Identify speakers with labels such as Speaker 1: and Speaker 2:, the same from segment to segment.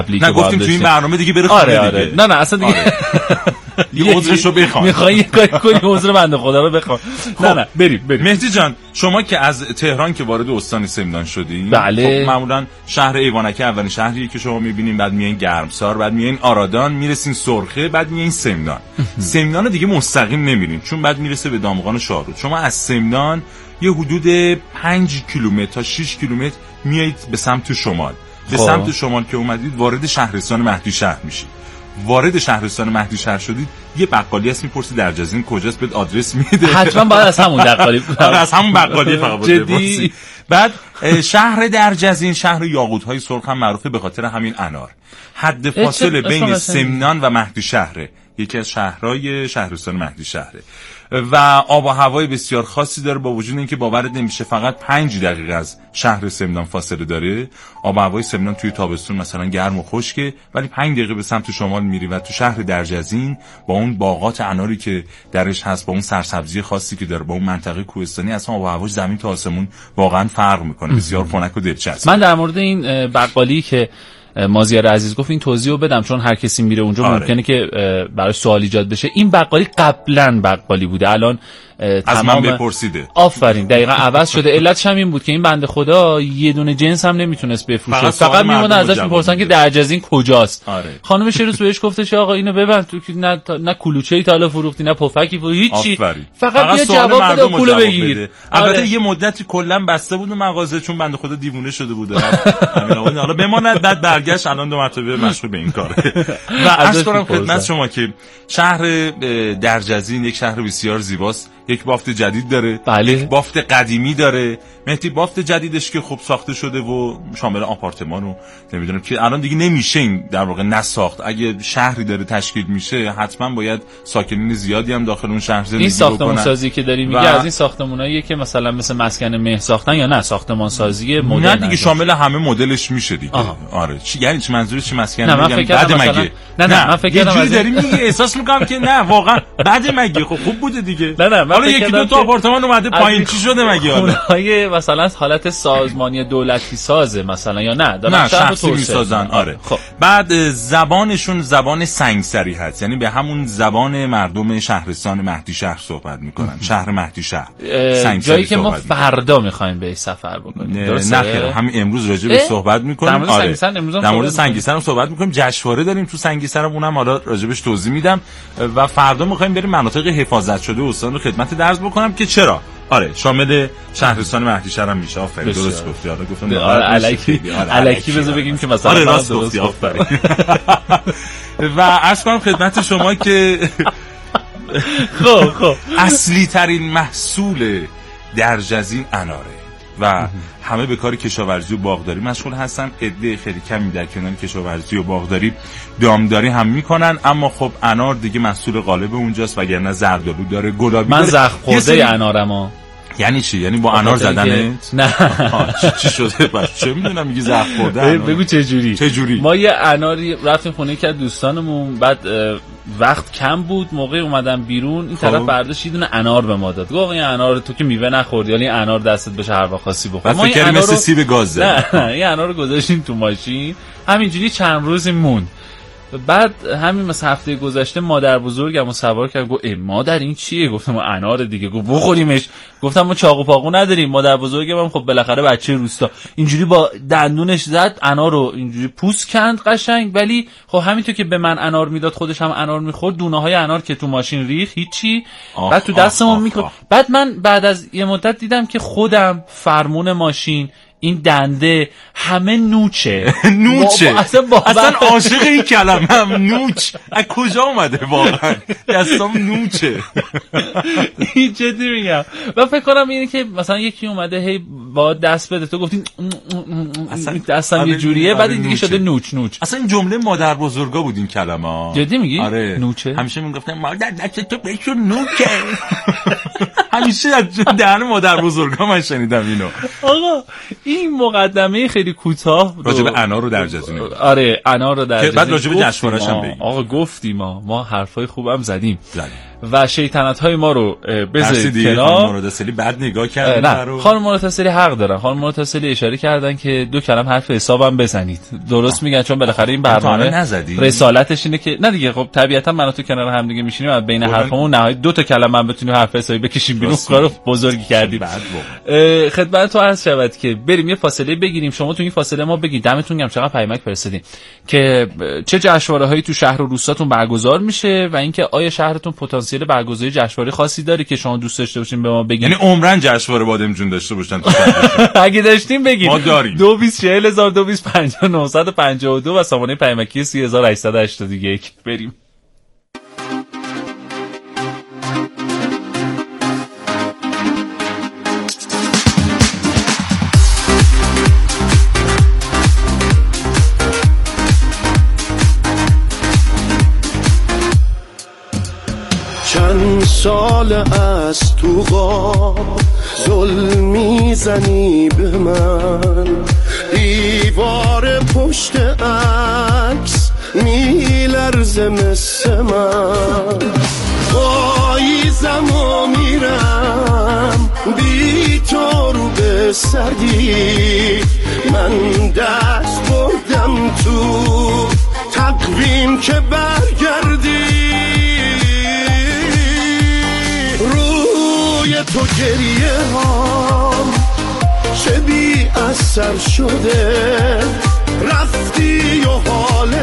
Speaker 1: نه گفتیم تو این برنامه دیگه بره خونه دیگه.
Speaker 2: نه اصلا دیگه
Speaker 1: یه عذرشو بخوام.
Speaker 2: میخوای یه کاری کنی عذر بنده خدا رو بخوام. نه بریم.
Speaker 1: مهدی جان شما که از تهران که وارد استان سمنان شدین،
Speaker 2: بله.
Speaker 1: خب معمولا شهر ایوانکی اولین شهریه که شما میبینین، بعد میایین گرمسار، بعد میایین آرادان، میرسین سرخه، بعد میایین سمنان. سمنان دیگه مستقیم نمیرین چون بعد میرسه به دامغان شاهرود. شما از سمنان یه حدود 5 کیلومتر تا 6 کیلومتر میایید به سمت شمال. به سمت شمال که اومدید وارد شهرستان مهدی شهر میشید. وارد شهرستان مهدی شهر شدید، یه بقالی هست میپرسی درجازین کجاست، بهت آدرس میده.
Speaker 2: حتما باید از همون بقالی
Speaker 1: از همون بقالی فقط بپرسی. بعد شهر درجازین شهر یاقوت‌های سرخ هم معروفه به خاطر همین انار. حد فاصله بین سمنان و مهدی شهره، یکی از شهرهای شهرستان مهدی شهره و آب و هوای بسیار خاصی داره. با وجود اینکه باورت نمیشه فقط 5 دقیقه از شهر سمنان فاصله داره، آب و هوای سمنان توی تابستون مثلا گرم و خشکه، ولی 5 دقیقه به سمت شمال میری و تو شهر درجازین با اون باغات اناری که درش هست، با اون سرسبزی خاصی که داره، با اون منطقه کوهستانی، اصلا آب و هواش زمین تا آسمون واقعا فرق میکنه. بسیار خنک و دلچسب.
Speaker 2: من در مورد این بقالی که مازیار عزیز گفت این توضیحو بدم، چون هر کسی میره اونجا ممکنه که براش سوال ایجاد بشه. این بقالی قبلا بقالی بوده، الان
Speaker 1: از من بپرسیده.
Speaker 2: آفرین، دقیقاً عوض شده. علتش هم این بود که این بنده خدا یه دونه جنس هم نمیتونست بفروشه، فقط میمونه ازش میپرسن که درجازین کجاست. خانم شیروز بهش گفتش آقا اینو ببند تو که نه کلوچه‌ای تا حالا فروختی، نه پفکی فروختی، هیچی، فقط بیا جواب بده و پولو بگیر.
Speaker 1: البته یه مدتی کلا بسته بود مغازه چون بنده خدا دیوونه شده بود. همین حالا بماند، بعد برگشت، الان 2 مرتبه مشغول به این کاره. و عرض کنم خدمت شما که شهر درجازین یک شهر بسیار زیباست. یک بافت جدید داره، یک بافت قدیمی داره. مهدی بافت جدیدش که خوب ساخته شده و شامل آپارتمان و نمیدونم که الان دیگه نمیشه این در واقع نساخت. اگه شهری داره تشکیل میشه حتما باید ساکنین زیادی هم داخل اون شهر زندگی بکنن.
Speaker 2: این ساختمان سازی که داری میگه از این ساختماناییه که مثلا مثل مسکن مه ساختن یا نه ساختمان سازی مدرن؟
Speaker 1: نه دیگه شامل همه مدلش میشه دیگه. آره یعنی چی منظورش چی مسکن
Speaker 2: میگم؟ بعد
Speaker 1: مگه
Speaker 2: نه من فکر کردم
Speaker 1: داری میگی احساس میکنم که نه واقعا بعد مگه خب خوب بوده دیگه.
Speaker 2: حالا
Speaker 1: یکی دو تا آپارتمان اومده پایین چی شده مگه؟
Speaker 2: اونهای مثلا حالت سازمانی دولتی سازه مثلا یا نه
Speaker 1: شخصی میسازن. آره خب. بعد زبانشون زبان سنگسری هست، یعنی به همون زبان مردم شهرستان مهدی شهر صحبت میکنن. شهر مهدی شهر
Speaker 2: جایی که ما فردا میخوایم به سفر بکنیم.
Speaker 1: نه خیر، همین امروز راجع به صحبت میکنیم. آره در مورد سنگیسر هم صحبت میکنیم. جشنواره داریم تو سنگیسر، اونم حالا راجبش توضیح میدم. و فردا میخوایم بریم مناطق حفاظت شده استان رو خدمت درز بکنم که چرا. آره شامل شهرستان مهدی شهر هم میشه. آفرین درست گفتی. آره گفتم
Speaker 2: الکی بذار بگیم که مثلا
Speaker 1: آره راست گفتی. آفرین. و عرض کنم خدمت شما که
Speaker 2: خب
Speaker 1: اصلی ترین محصول درجازین اناره و همه به کار کشاورزی و باغداری مشغول هستن. عده خیلی کمی در کنار کشاورزی و باغداری دامداری هم میکنن، اما خب انار دیگه محصول غالب اونجاست، وگرنه زردآلو داره، گلابی داره.
Speaker 2: من زخم خورده انارم.
Speaker 1: یعنی چی؟ یعنی با انار زدنت؟
Speaker 2: نه
Speaker 1: چی شده؟ بس چه میدونم میگی زخم خورده.
Speaker 2: بگو چه جوری؟ ما یه اناری رفتیم خونه که دوستانمون، بعد وقت کم بود، موقع اومدم بیرون این طرف برداشت یه دونه انار به ما داد. گفت این انار تو که میوه نخوردی، ولی انار دستت بشه هر وقت خاصی بخور.
Speaker 1: ما فکر مثل سیب گازه.
Speaker 2: نه این انار رو گذاشتیم تو ماشین، همینجوری چند روزی موند. بعد همین مثلا هفته گذشته مادر بزرگمو سوار کرد، گفت مادر این چیه؟ گفتم انار دیگه. گفت بخوریمش. گفتم ما چاقو پاقو نداریم. مادر بزرگم خب بالاخره بچه روستا اینجوری با دندونش زد انار رو اینجوری پوست کند قشنگ، ولی خب همینطور که به من انار میداد خودش هم انار میخورد. دونه‌های انار که تو ماشین ریخت هیچی. بعد تو دستمون میکنه. بعد من بعد از یه مدت دیدم که خودم فرمون ماشین این دنده همه نوچه.
Speaker 1: اصلا عاشق این کلمه هم نوچ از کجا اومده واقعا؟ دستام نوچه.
Speaker 2: این جدی میگم. و فکر کنم اینه که مثلا یکی اومده هی با دست بده، تو گفتی دستم یه جوریه، بعد دیگه شده نوچ.
Speaker 1: اصلا این جمله مادر بزرگا بود این کلمه.
Speaker 2: جدی میگی؟
Speaker 1: آره
Speaker 2: نوچه.
Speaker 1: همیشه میگفتن مادر دست تو بهشون نوچه. همیشه از دهن مادر بزرگا من شنیدم اینو.
Speaker 2: آقا این مقدمه خیلی کوتاه
Speaker 1: راجع به انار رو در جزیره.
Speaker 2: آره انار رو در جزیره.
Speaker 1: بعد راجع به جشنواره‌اش هم بگیم.
Speaker 2: آقا گفتیم ما حرفای خوبم زدیم و شیطنت‌های ما رو بذارید کنار.
Speaker 1: خانم مراد اصلی بعد نگاه کردن.
Speaker 2: نه خانم مراد اصلی حق دارن. خانم مراد اصلی اشاره کردن که 2 کلمه حرف حسابم بزنید. درست میگن چون بالاخره این برنامه رسالتش اینه که نه دیگه خب طبیعتا من و تو کنار هم دیگه میشینیم و بین حرفمون نهایت 2 تا کلمه هم بتونیم حرف حسابی بکشیم بیرون. کارو بزرگی کردیم. خدمت تو عرض شود که بریم یه فاصله بگیریم. شما تو این فاصله ما بگید دمتون گرم چقدر پیامک فرستادین که چه جشنواره‌هایی تو شهر و روستاتون برگزار میشه و اینکه آیا شهرتون پتانسیل برگزاری جشنواره خاصی داره که شما دوست داشته باشین به ما بگید.
Speaker 1: یعنی عمرن جشنواره بادم جون داشته باشن تو
Speaker 2: اگه داشتیم بگید.
Speaker 1: ما داریم
Speaker 2: 224000250952 و سامانه پیامکی 3881. بریم.
Speaker 3: چند سال از تو غاب ظلم میزنی به من، دیوار پشت عکس میلرزه مثل من، پاییزم و میرم بی تو رو به سردی، من دست بردم تو تقویم که برگردی، تو گریه هام چه بی اثر شده، رفتی و حال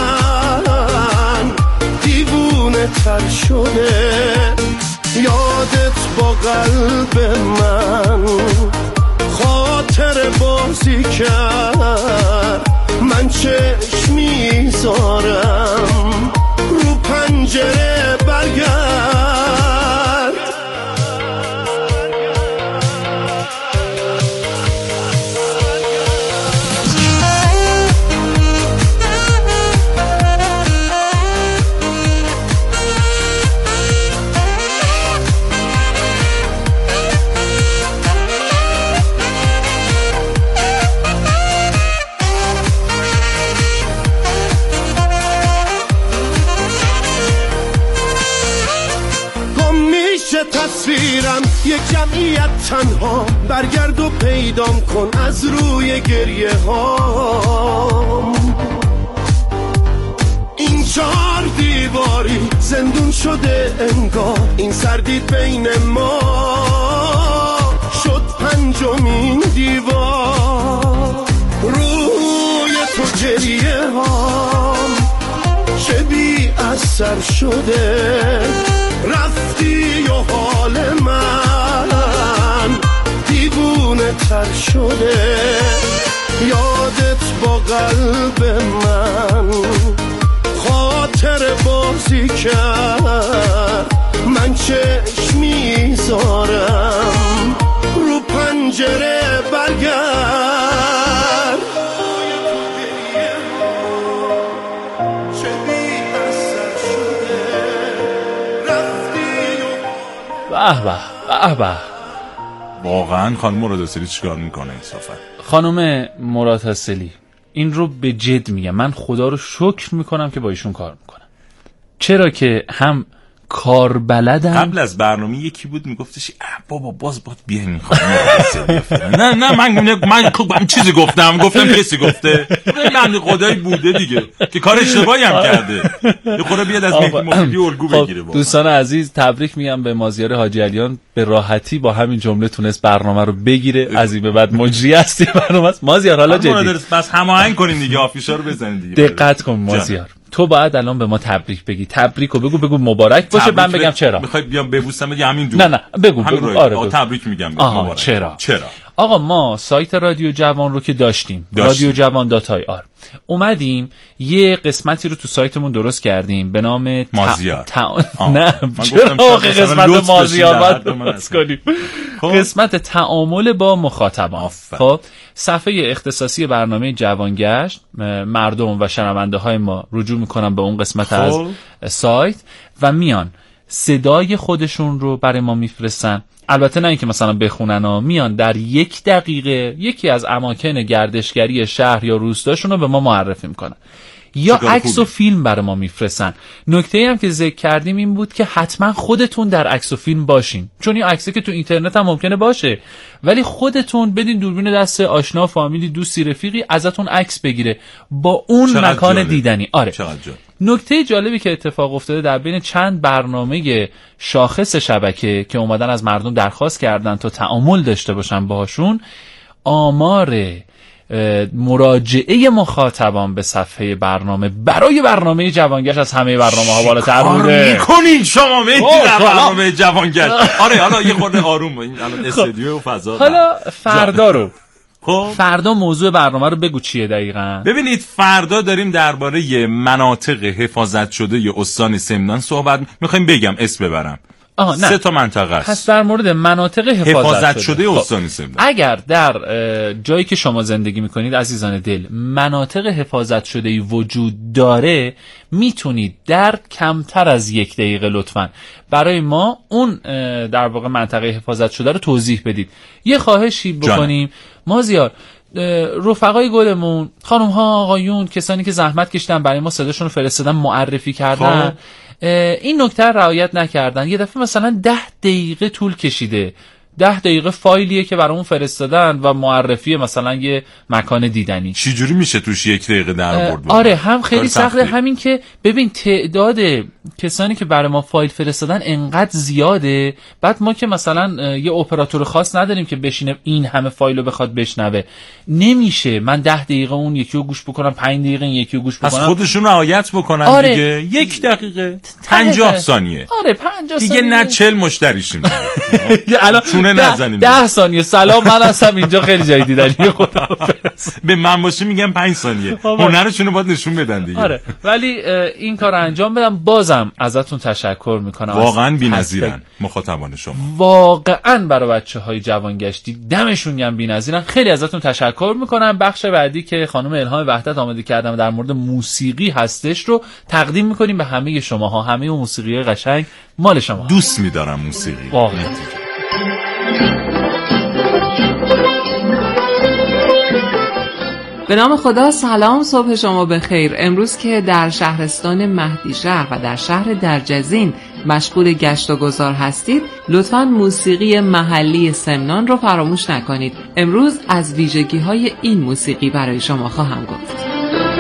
Speaker 3: من دیوونه تر شده، یادت با قلب من خاطر بازی کرد، من چشم میذارم رو پنجره برگرد. تصویرم یک جمعیت تنها، برگرد و پیدام کن از روی گریه ها، این 4 دیواری زندون شده انگار، این سردید بین ما شد 5مین دیوار، روی تو گریه ها چه بی اثر شده، رفتی و حال من دیوونه تر شده، یادت با قلب من خاطر بازی کرد، من چشم میذارم رو پنجره برگرد.
Speaker 2: به
Speaker 1: واقعا خانم مراد اصلی چیکار میکنه انصافا؟
Speaker 2: خانم مراد اصلی این رو به جد میگم، من خدا رو شکر میکنم که با ایشون کار میکنم، چرا که هم کار بلدن.
Speaker 1: قبل از برنامه یکی بود میگفتش بابا باز بیاین این خانم نه من چیزی گفتم کسی گفته من خدایی بوده دیگه که کار اشتباهی هم کرده، یه خورده بیاد از مفیدی الگو بگیره.
Speaker 2: دوستان عزیز تبریک میگم به مازیار حاجی علیان، به راحتی با همین جمله تونست برنامه رو بگیره، از این به بعد مجری هستی برنامه. مازیار حالا جدی
Speaker 1: بس هماهنگ کنین دیگه، آفیشا رو بزنید دیگه.
Speaker 2: دقت کن مازیار، تو باید الان به ما تبریک بگی، تبریک و بگو مبارک باشه، من بگم چرا.
Speaker 1: میخوای بیام ببوسم بگی همین دو؟
Speaker 2: نه بگو آره
Speaker 1: تبریک میگم مبارک.
Speaker 2: چرا؟ آقا ما سایت رادیو جوان رو که داشتیم. رادیو جوان.ir اومدیم یه قسمتی رو تو سایتمون درست کردیم به نام
Speaker 1: مازیار.
Speaker 2: نه چرا قسمت مازیار درست کنیم؟ قسمت تعامل با مخاطبان. خب صفحه اختصاصی برنامه جوانگشت، مردم و شنونده های ما رجوع میکنن به اون قسمت از سایت و میان صدای خودشون رو برای ما میفرستن. البته نه اینکه مثلا بخونن ها، میان در 1 دقیقه یکی از اماکن گردشگری شهر یا روستاشون رو به ما معرفی میکنن، یا عکس و فیلم برای ما میفرستن. نکته‌ای هم که ذکر کردیم این بود که حتما خودتون در عکس و فیلم باشین، چون این عکسی که تو اینترنت هم ممکنه باشه، ولی خودتون بدین دوربین دست آشنا، فامیلی، دوستی، رفیقی ازتون عکس بگیره با اون مکان جالب. دیدنی. آره. نکته جالبی که اتفاق افتاده در بین چند برنامه شاخص شبکه که اومدن از مردم درخواست کردن تا تعامل داشته باشن باهاشون، آمار مراجعه مخاطبان به صفحه برنامه برای برنامه جوانگشت از همه برنامه‌ها بالاتر بوده.
Speaker 1: میکنین شما مهدی در برنامه جوانگشت؟ آره حالا یه خورده آروم این الان استودیو و فضا.
Speaker 2: حالا فردا رو فردا موضوع برنامه رو بگو چیه دقیقاً؟
Speaker 1: ببینید فردا داریم درباره مناطق حفاظت شده ی استان سمنان صحبت می‌خوایم. بگم اسم ببرم. 3 تا منطقه است.
Speaker 2: پس در مورد مناطق حفاظت شده
Speaker 1: استان سمنان،
Speaker 2: اگر در جایی که شما زندگی میکنید عزیزان دل مناطق حفاظت شده وجود داره، میتونید در کمتر از 1 دقیقه لطفاً برای ما اون در واقع منطقه حفاظت شده رو توضیح بدید. یه خواهشی بکنیم مازیار، رفقای گلمون، خانم ها، آقایون، کسانی که زحمت کشیدن برای ما صداشون رو فرستادن، معرفی کردن، این نکته رعایت نکردن. یه دفعه مثلا 10 دقیقه طول کشیده، 10 دقیقه فایلیه که برامون فرستادن و معرفی مثلا یه مکان دیدنی.
Speaker 1: چجوری میشه توش 1 دقیقه در آورد؟
Speaker 2: آره هم خیلی سخته، همین که ببین تعداد کسانی که برای ما فایل فرستادن انقدر زیاده، بعد ما که مثلا یه اپراتور خاص نداریم که بشینه این همه فایل رو بخواد بشنوه، نمیشه من 10 دقیقه اون یکی رو گوش بکنم، 5 دقیقه این یکی رو گوش بکنم.
Speaker 1: پس خودشون رعایت بکنن.
Speaker 2: آره.
Speaker 1: دیگه 1 دقیقه 50 ثانیه.
Speaker 2: آره 50
Speaker 1: دیگه
Speaker 2: ثانیه.
Speaker 1: نه 40 مشتریشیم.
Speaker 2: الان
Speaker 1: چونه نزنیم.
Speaker 2: 10 ثانیه سلام من هستم اینجا خیلی جای دیدنی خدا.
Speaker 1: به من باشه میگم 5 ثانیه. هنرشون رو باید نشون بدن دیگه.
Speaker 2: آره ولی این کار انجام بدم. بازم ازتون تشکر میکنم.
Speaker 1: واقعا بی‌نظیرن مخاطبان شما.
Speaker 2: واقعا برای بچه‌های جوانگشتی دمشون گرم، بی‌نظیرن. خیلی ازتون تشکر میکنم. بخش بعدی که خانم الهام وحدت آماده کردم در مورد موسیقی هستش رو تقدیم میکنیم به همه شماها. همه اون موسیقی قشنگ مال شما.
Speaker 1: دوست می‌دارم موسیقی.
Speaker 2: واقعا.
Speaker 4: به نام خدا. سلام، صبح شما بخیر. امروز که در شهرستان مهدیشهر و در شهر درجزین مشغول گشت و گذار هستید، لطفاً موسیقی محلی سمنان رو فراموش نکنید. امروز از ویژگی‌های این موسیقی برای شما خواهم گفت.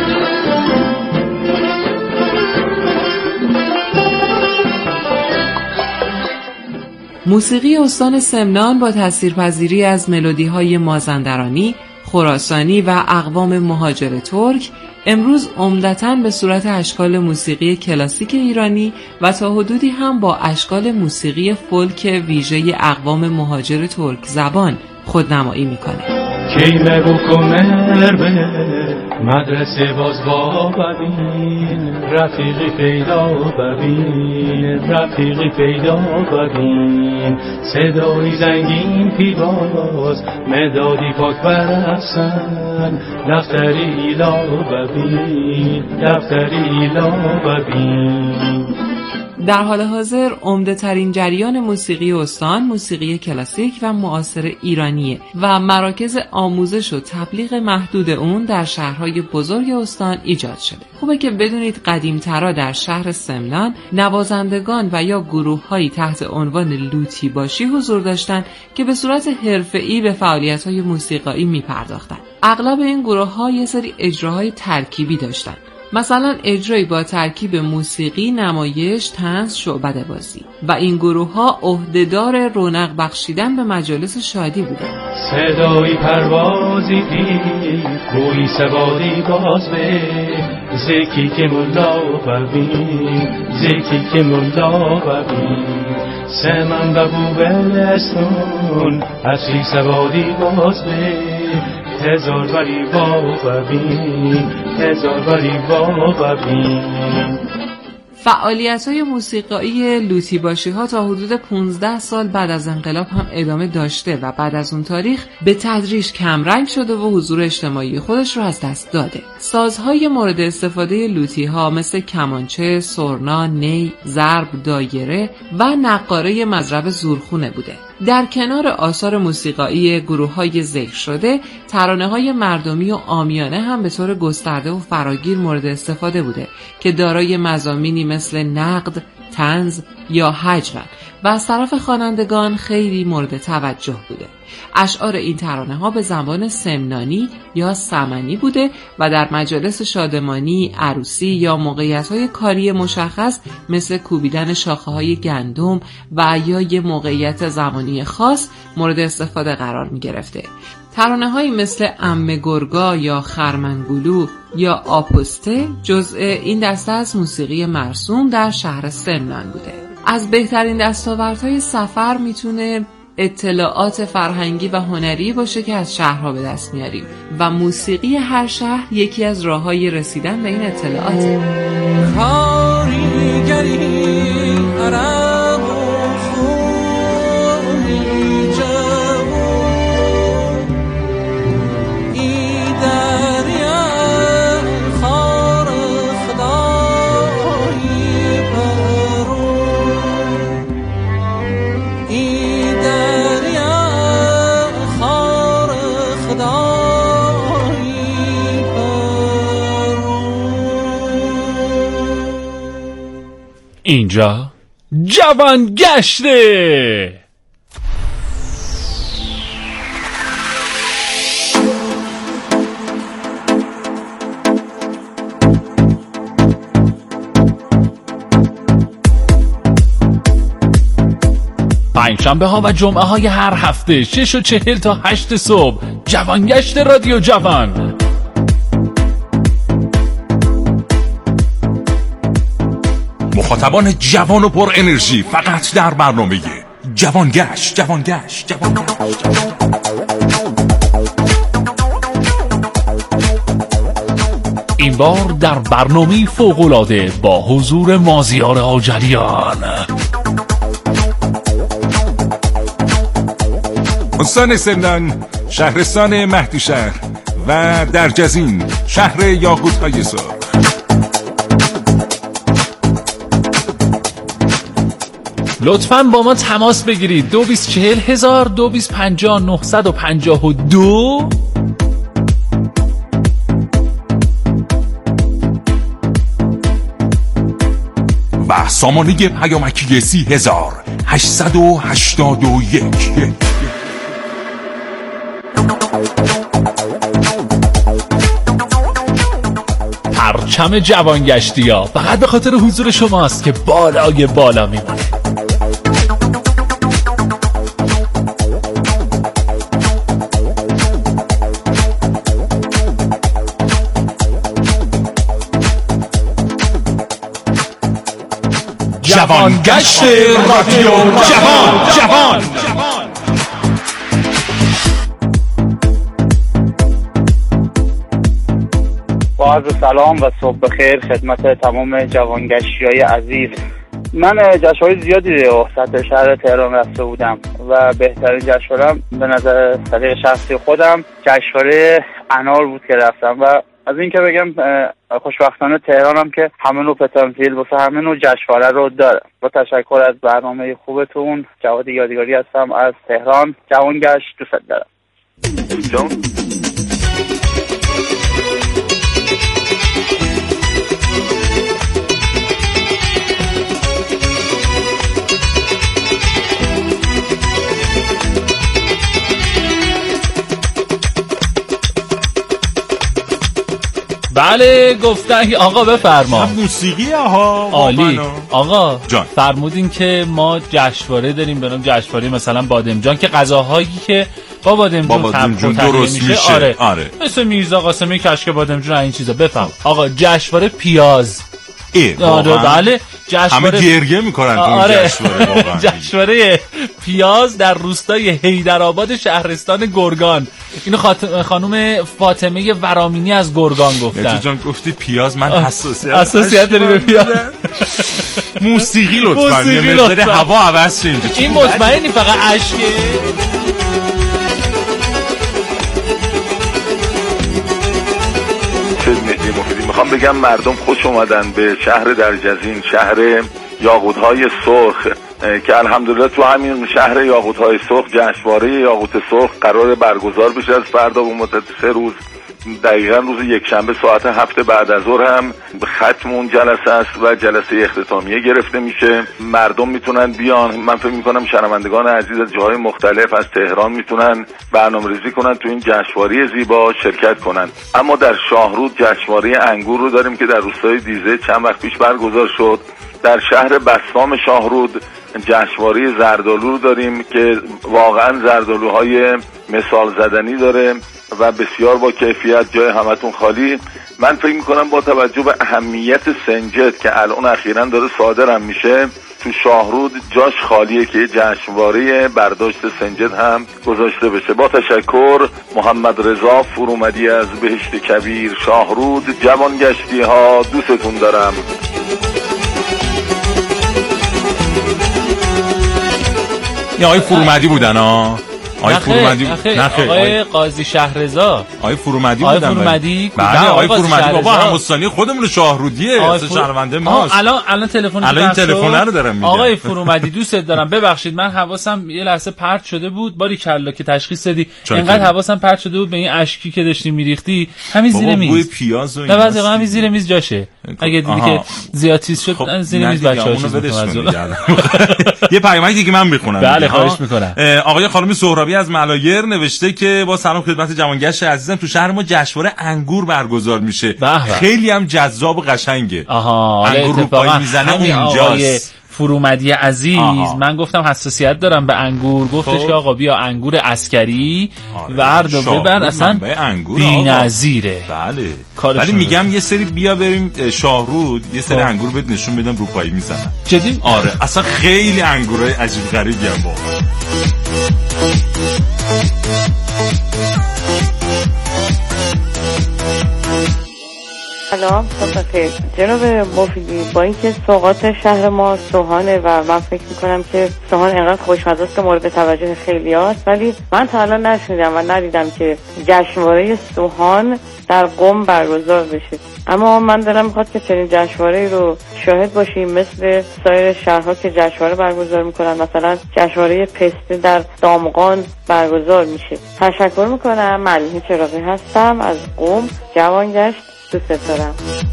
Speaker 4: موسیقی استان سمنان با تاثیرپذیری از ملودی‌های مازندرانی، خراسانی و اقوام مهاجر ترک امروز عمدتاً به صورت اشکال موسیقی کلاسیک ایرانی و تا حدودی هم با اشکال موسیقی فولک ویژه اقوام مهاجر ترک زبان خودنمایی میکنه.
Speaker 5: کیمه و کمر به مدرسه باز با ببین، رفیقی پیدا ببین، رفیقی پیدا ببین، صدای زنگین پیواز مدادی پاک برقصن، دفتری ایلا ببین، دفتری ایلا ببین.
Speaker 4: در حال حاضر عمده ترین جریان موسیقی استان موسیقی کلاسیک و معاصر ایرانیه و مراکز آموزش و تبلیغ محدود اون در شهرهای بزرگ استان ایجاد شده. خوبه که بدونید قدیمترا در شهر سمنان نوازندگان و یا گروه‌هایی تحت عنوان لوتی باشی حضور داشتن که به صورت حرفه‌ای به فعالیت‌های موسیقایی می‌پرداختن. اغلب این گروه‌ها یه سری اجراهای ترکیبی داشتن. مثلا اجرایی با ترکیب موسیقی، نمایش، طنز، شعبده بازی و این گروه ها عهدهدار رونق بخشیدن به مجالس شادی بودند.
Speaker 5: صدای پروازی پیر گویی سوادی باز به زکی که ملا ببین، زکی که ملا ببین، سمن و بوبلستون اصلی سوادی باز به هزار ولی با ببین، هزار ولی با ببین.
Speaker 4: فعالیت‌های موسیقایی لوطی‌باشی‌ها تا حدود 15 سال بعد از انقلاب هم ادامه داشته و بعد از اون تاریخ به تدریج کمرنگ شده و حضور اجتماعی خودش رو از دست داده. سازهای مورد استفاده لوطی‌ها مثل کمانچه، سرنا، نی، ضرب، دایره و نقاره مضرب زورخونه بوده. در کنار آثار موسیقایی گروه‌های ذکر شده، ترانه‌های مردمی و عامیانه هم به طور گسترده و فراگیر مورد استفاده بوده که دارای مضامینی مثل نقد، طنز یا هجو و از طرف خوانندگان خیلی مورد توجه بوده. اشعار این ترانه‌ها به زبان سمنانی یا سمنی بوده و در مجالس شادمانی، عروسی یا موقعیت‌های کاری مشخص مثل کوبیدن شاخه‌های گندم و یا یه موقعیت زمانی خاص مورد استفاده قرار می‌گرفته. ترانه‌هایی مثل عمه گرگا یا خرمنگولو یا آپسته جزء این دسته از موسیقی مرسوم در شهر سمنان بوده. از بهترین دستاوردهای سفر میتونه اطلاعات فرهنگی و هنری باشه که از شهرها به دست میاریم و موسیقی هر شهر یکی از راههای رسیدن به این اطلاعاته. کاریگری عرب و خونی جوون ای دریا خار خدایی پرون ای دریا خار خدایی پرون.
Speaker 2: اینجا جوان گشته. پنجشنبه ها و جمعه های هر هفته 6:40 تا 8 صبح جوانگشت رادیو جوان.
Speaker 1: مخاطبان جوان و پر انرژی فقط در برنامه جوانگشت.
Speaker 2: این بار در برنامه فوق‌العاده با حضور مازیار آجریان،
Speaker 1: استان سمنان، شهرستان مهدی شهر و درجزین، شهر یاقوت‌های سرخ.
Speaker 2: لطفاً با ما تماس بگیرید 224000 2250 952
Speaker 1: و سامانه پیامکی 30881.
Speaker 2: پرچم جوانگشتی ها فقط به خاطر حضور شماست که بالای بالا میمونه.
Speaker 1: جوانگشت رادیو جوان.
Speaker 6: با عرض سلام و صبح بخیر خدمت تمام جوانگشتی‌های عزیز. من جشن‌های زیادی سطح شهر تهران رفته بودم و بهترین جشنوارم به نظر طریق شخصی خودم جشنواره انار بود که رفتم و از این که بگم خوشبختانه تهرانم که همه نوع پتانسیل واسه همه نوع جشنواره رو داره. با تشکر از برنامه خوبتون. جواد یادگاری هستم از تهران. جوانگشت دوست دارم.
Speaker 2: بله گفتن آقا بفرما.
Speaker 1: موسیقی ها
Speaker 2: عالی. آقا
Speaker 1: جان
Speaker 2: فرمودین که ما جشنواره داریم به نام جشنواره مثلا بادمجان که غذاهایی که با بادمجون درست میشه. آره. مثل میرزا قاسمی کشک بادمجون این چیزا. بفهم آقا جشنواره پیاز.
Speaker 1: آره
Speaker 2: بله
Speaker 1: همه گریه میکنن تو اون جشنواره. واقعا
Speaker 2: جشنواره پیاز در روستای حیدرآباد شهرستان گرگان. اینو خانم فاطمه ورامینی از گرگان گفتن.
Speaker 1: تو جان گفتی پیاز، من
Speaker 2: حساسیت داری به پیاز.
Speaker 1: موسیقی لطفاً یه مقدار هوا عوض شه.
Speaker 2: این مطمئنی فقط اشکه؟
Speaker 7: میخوام بگم مردم خوش اومدن به شهر درجزین، شهر یاقوت‌های سرخ، که الحمدلله تو همین شهر یاقوت‌های سرخ جشنواره یاقوت سرخ قرار برگزار بشه از فردا به مدت 3 روز. دقیقا روز یکشنبه ساعت 7 بعد از ظهر هم ختم اون جلسه است و جلسه اختتامیه گرفته میشه. مردم میتونن بیان. من فکر میکنم شنوندگان عزیز از جاهای مختلف از تهران میتونن برنامه‌ریزی کنن تو این جشنواره زیبا شرکت کنن. اما در شاهرود جشنواره انگور رو داریم که در روستای دیزه چند وقت پیش برگزار شد. در شهر بسام شاهرود جشنواره زردآلو رو داریم که واقعا زردآلوهای مثال زدنی داره و بسیار با کیفیت، جای همتون خالی. من فکر میکنم با توجه به اهمیت سنجد که الان اخیراً داره صادرم میشه، تو شاهرود جاش خالیه که جشنواره برداشت سنجد هم گذاشته بشه. با تشکر، محمد رضا فرومدی از بهشت کبیر، شاهرود. جوانگشتی ها، دوستتون دارم.
Speaker 1: یا آقای فرومدی بودن ها؟ آقای فرومدی
Speaker 2: آقای قاضی شهرزا.
Speaker 1: آقای فرومدی بودن.
Speaker 2: آقای فرومدی.
Speaker 1: بله آقای فرومدی بابا همستانی خودمون شاهرودیه، اصلا شهرونده ماست.
Speaker 2: الان تلفن
Speaker 1: این تلفن رو دارم میگم.
Speaker 2: آقای فرومدی دوستت دارم، ببخشید من حواسم یه لحظه پرت شده بود. باری کلا که تشخیص دادی. اینقدر حواسم پرت شده بود به این اشکی که داشتی میریختی. همین زیر میز.
Speaker 1: بوی پیاز و
Speaker 2: این. نه بعضی همین زیر میز جاشه. اگه دیدی که زیاد چیز شد زیر میز بچه‌ها
Speaker 1: یه پیامک دیگه من میخونم.
Speaker 2: بله خواهش میکنم.
Speaker 1: آقای خانم سهرابی از ملایر نوشته که با سلام خدمت جوانگشت عزیزم، تو شهر ما جشنواره انگور برگزار میشه. خیلی هم جذاب و قشنگه. انگور رو پای میزنه اونجاست.
Speaker 2: فرومدی عزیز من گفتم حساسیت دارم به انگور، گفتش که آقا بیا انگور عسکری ورد و ببر، اصلا بی‌نظیره.
Speaker 1: بله ولی میگم یه سری بیا بریم شاهرود یه سری انگور بهت نشون بدم رو پای میزنن.
Speaker 2: جدی؟
Speaker 1: آره اصلا خیلی انگورای عجیب غریبی هم با.
Speaker 8: سلام، بخیر جناب مفیدی. با اینکه سوغات شهر ما سوهانه و من فکر میکنم که سوهان انقدر خوشمزه است که مورد توجه خیلی هست، ولی من تا الان نشنیدم و ندیدم که جشنواره سوهان در قم برگزار بشه. اما من دلم میخواد که چنین جشنواره‌ای رو شاهد باشیم مثل سایر شهرها که جشنواره برگزار میکنن. مثلا جشنواره پسته در دامغان برگزار میشه. تشکر میکنم. ملیحه چراغی هستم از قم، جوانگشت. دوست دارم.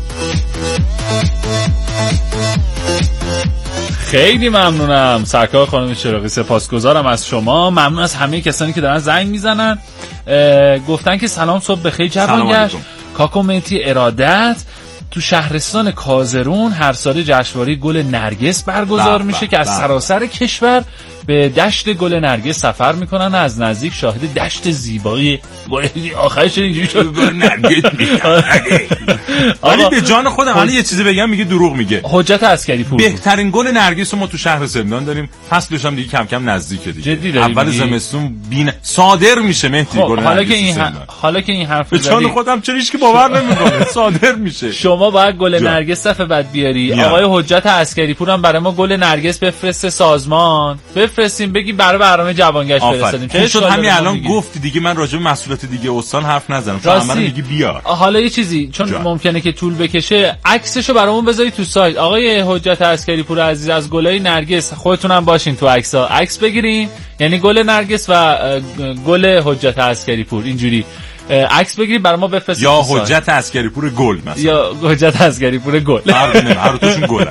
Speaker 2: خیلی ممنونم سرکار خانم چراغی، سپاسگزارم از شما. ممنون از همه کسانی که دارن زنگ میزنن. گفتن که سلام، صبح بخیر جوانگشت. کاکومنتی ارادت. تو شهرستان کازرون هر سال جشنواره گل نرگس برگزار میشه که از سراسر کشور به دشت گل نرگس سفر میکنن، از نزدیک شاهد دشت زیبایی آخرش اینجوری شد
Speaker 1: نرگس ولی به جان خودم الان یه چیزی بگم میگه دروغ میگه.
Speaker 2: حجت عسکری پور
Speaker 1: بهترین گل نرگس ما تو شهر زندان داریم. فصلش هم دیگه کم کم نزدیکه دیگه. اول زمستون صادر میشه مهدی گل نرگس.
Speaker 2: حالا که این حرف
Speaker 1: به جان خودم چرا هیچ کی باور نمیکنه صادر میشه.
Speaker 2: شما باید گل نرگس دفعه بعد بیاری. آقای حجت عسکری پور هم برای ما گل نرگس بفرسته سازمان، بفرستیم بگی برای برنامه جوانگشت فرستادیم.
Speaker 1: چه شد همین الان گفتی دیگه، من راجع به مسئولیت دیگه استان حرف نزنم، چون من میگی بیار.
Speaker 2: حالا یه چیزی چون ممکنه که طول بکشه، عکسشو برامون بذاری تو سایت. آقای حجت عسکری پور عزیز از گلای نرگس خودتونم باشین تو عکس‌ها عکس بگیرین، یعنی گل نرگس و گل حجت عسکری پور اینجوری عکس بگیرید برای ما بفرستید.
Speaker 1: یا حجت عسکری پور گل مثلا،
Speaker 2: یا حجت عسکری پور گل،
Speaker 1: هر دوشون گلن.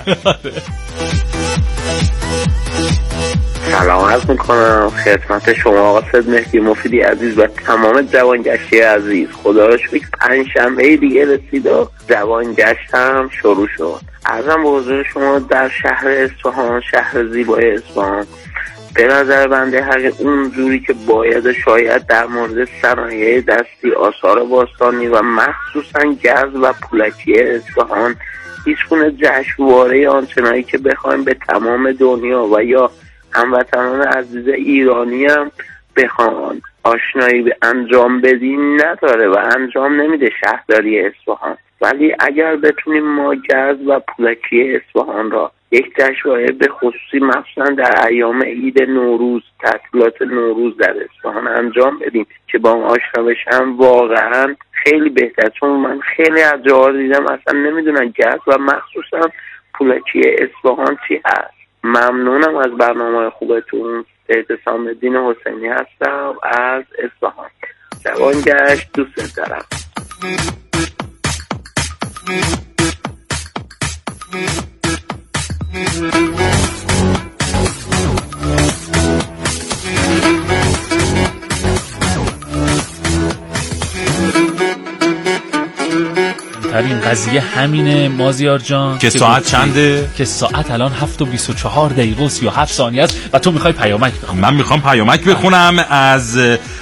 Speaker 9: سلام عرض میکنم خدمت شما آقا سید مهدی مفیدی عزیز و تمام جوانگشتی عزیز. خدا را شکر پنجشنبه دیگه رسید و جوانگشت هم شروع شد. عرضم به حضور شما در شهر اصفهان، شهر زیبای اصفهان، به نظر بنده هر اون جوری که باید شاید در مورد صنایع دستی، آثار باستانی و مخصوصا گز و پولکی اصفهان هیچگونه جشنواره آنچنانی که بخوایم به تمام دنیا و یا هموطنان عزیز ایرانی هم بخوان آشنایی به انجام بدیم نداره و انجام نمیده شهرداری اصفهان. ولی اگر بتونیم ما گرز و پولکی اصفهان را یک جشنواره به خصوصی مثلا در ایام عید نوروز، تعطیلات نوروز در اصفهان انجام بدیم که با اون آشنا بشن، واقعا خیلی بهتر. چون من خیلی از جاها دیدم اصلا نمیدونن گرز و مخصوصا پولکی اصفهان چی هست. ممنونم از برنامه خوبتون. اعتصام الدین حسینی هستم از اصفهان. جوانگشت دوست دارم.
Speaker 2: این قضیه همینه مازیار جان
Speaker 1: که ساعت چنده؟
Speaker 2: که ساعت الان 7:24 و 37 ثانیه است و تو میخوای پیامک بخونی.
Speaker 1: من میخوام پیامک بخونم از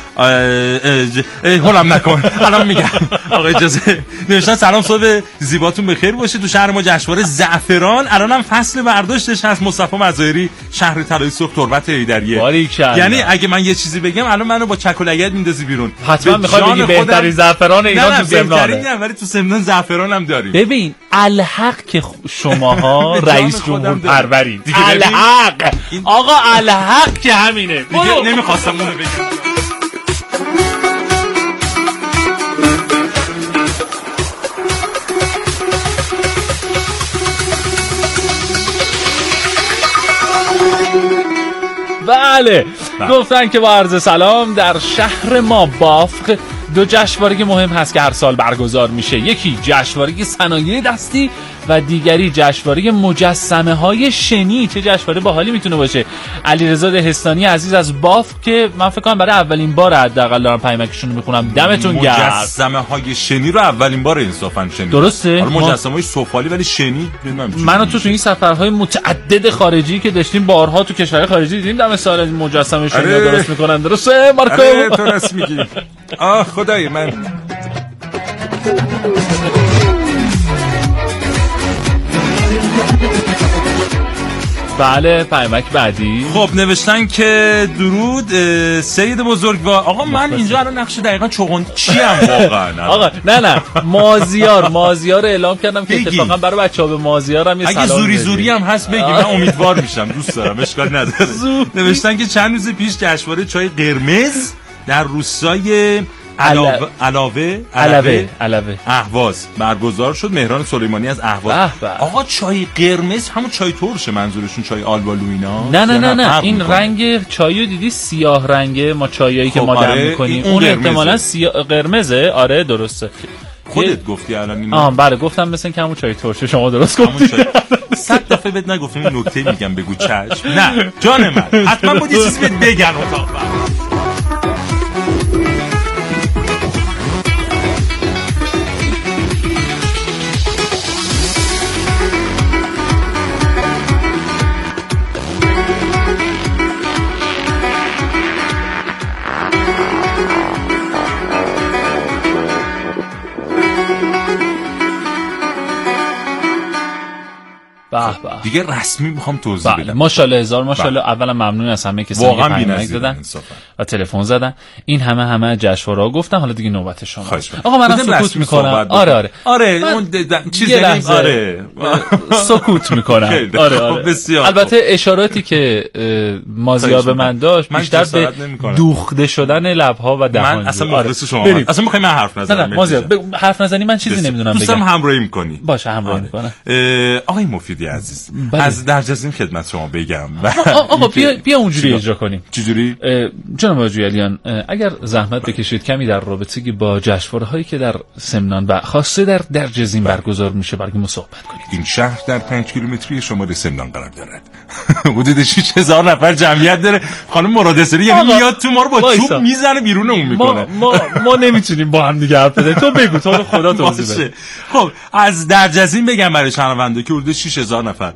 Speaker 1: هولم نکن الان میگم. آقا اجازه نوشتن سلام، صبح زیباتون بخیر باشه. تو شهر ما جشنواره زعفران الانم فصل برداشتش هست. مصطفی مظاهری، شهر طلای سرخ، تربت حیدریه. یعنی اگه من یه چیزی بگم الان منو با چک و لگد میندازی بیرون.
Speaker 2: حتما میخوای بگی بهترین زعفران ایران تو سمنانه.
Speaker 1: نه ولی تو سمنان زعفران هم داریم.
Speaker 2: ببین الحق که شماها رئیس جمهور پرورید. الحق آقا الحق که همینه.
Speaker 1: نمیخواستم اونو بگم.
Speaker 2: بله گفتن که با عرض سلام در شهر ما بافق دو جشنواره مهم هست که هر سال برگزار میشه. یکی جشنواره صنایع دستی و دیگری جشنواره مجسمه های شنی. چه جشنواره باحالی میتونه باشه. علیرضا دهستانی عزیز از بافق که من فکر کنم برای اولین بار حداقل دارم پیامکشون رو میخونم. دمتون گرم.
Speaker 1: مجسمه های شنی رو اولین بار انصافا شنید.
Speaker 2: درسته؟
Speaker 1: حالا مجسمه های سفالی ولی شنی
Speaker 2: منو تو این سفرهای متعدد خارجی که داشتیم بارها تو کشورهای خارجی دیدیم دم سال از مجسمه شنی درست میکنن. درسته مارکو؟
Speaker 1: تو راست میگی. آه خدای من.
Speaker 2: بله پیامک بعدی.
Speaker 1: خب نوشتن که درود سید بزرگوار. آقا من اینجا الان نقش دقیقاً چغندی چی ام واقعا؟
Speaker 2: آقا نه مازیار اعلام کردم که اتفاقا برای بچه‌ها به مازیارم یه سلام.
Speaker 1: اگه زوری هم هست بگی، من امیدوار میشم، دوست دارم، اشکال نداره. نوشتن که چند روز پیش جشنواره چای قرمز در روستای علاوه اهواز برگزار شد. مهران سلیمانی از اهواز. آقا چای قرمز همون چای ترشه منظورشون، چای آلبالو اینا؟
Speaker 2: نه این رنگ چایو دیدی سیاه رنگه ما چایایی که ما دم میکنیم اون احتمالاً قرمزه. آره درسته.
Speaker 1: خودت گفتی الان اینو؟
Speaker 2: بله گفتم مثلا که همون چای ترشه شما درست گفتی.
Speaker 1: 100 دفعه بهت نگفتم این نکته میگم بگو چشم. نه جان من حتما بود یه چیزی بهت بگن اتاق. دیگه رسمی میخوام توضیح بدم.
Speaker 2: ماشاءالله هزار ماشاءالله. اولا ممنون از همه که پیام دادن و تلفن زدن. این همه جشنواره‌ها گفتم، حالا دیگه نوبت شما. آقا منم سکوت میکنم.
Speaker 1: آره اون چیزی
Speaker 2: سکوت میکنم. آره البته اشاراتی که مازیار به من داشت بیشتر به دوخته شدن لب‌ها و دهان.
Speaker 1: من اصلا مخلص شما اصلا میخوام من حرف نزنم.
Speaker 2: نه مازیار حرف نزنی من چیزی نمیدونم بگم.
Speaker 1: دوستم همراهی میکنی.
Speaker 2: باشه همراهی میکنم.
Speaker 1: آقای مفیدی عزیز از در جزیم خدمت شما بگم.
Speaker 2: آقا بیا اونجوری اجرا کنیم.
Speaker 1: چجوری؟
Speaker 2: جناب جویلیان اگر زحمت بکشید کمی در رابطه با جشنواره‌هایی که در سمنان و خاصه در درجزین برگزار میشه برگیم صحبت کنید.
Speaker 1: این شهر در 5 کیلومتری شمال سمنان قرار دارد. حدود 6000 نفر جمعیت داره. خانم مرادسری یعنی میاد تو ما رو با چوب میزنه بیرونمون میکنه.
Speaker 2: ما نمیتونیم با هم دیگه حرف بزنیم. تو بگو تو رو خدا توضیح بده.
Speaker 1: خب از درجزین بگم برای شنونده که حدود 6000 نفر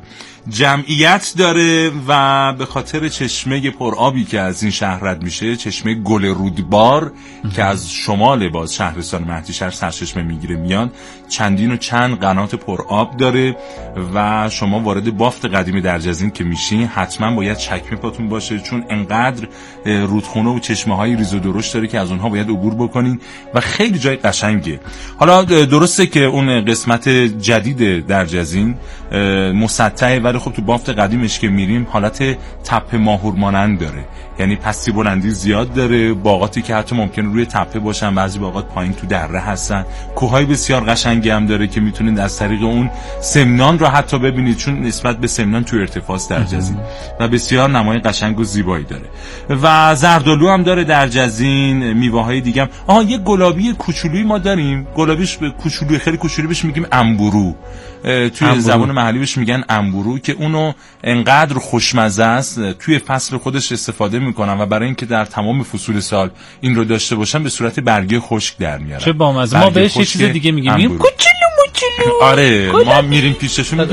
Speaker 1: جمعیت داره و به خاطر چشمه پرآبی که از این شهر رد میشه، چشمه گل رودبار که از شمال باز شهرستان مهدیشهر سرچشمه میگیره میان، چندین و چند قنات پرآب داره و شما وارد بافت قدیم درجزین که میشین حتما باید چکمه پاتون باشه، چون انقدر رودخونه و چشمه های ریز و درشت داره که از اونها باید عبور بکنین و خیلی جای قشنگه. حالا درسته که اون قسمت جدید درجزین مسطحه، ولی خب تو بافت قدیمش که میریم حالت تپه ماهور مانند داره، یعنی پستی بلندی زیاد داره، باغاتی که حتی ممکنه روی تپه باشن، بعضی باغات پایین تو دره هستن، کوههای بسیار قشنگی هم داره که میتونید از طریق اون سمنان رو حتی ببینید، چون نسبت به سمنان تو ارتفاع درجزین و بسیار نمای قشنگ و زیبایی داره. و زردآلو هم داره درجزین، میوه‌های دیگه هم. یه گلابی کوچولویی ما داریم، گلابیش کوچولوی خیلی کوچولویی بهش میگیم انبورو، توی زبان محلی بهش میگن انبورو، که اونو انقدر خوشمزه است توی فصل خودش استفاده میکنن و برای اینکه در تمام فصول سال این رو داشته باشن به صورت برگه خشک در میارن.
Speaker 2: چه بامزه. ما بهش یه چیز دیگه میگیم، کوچولو.
Speaker 1: آره ما میریم پیششون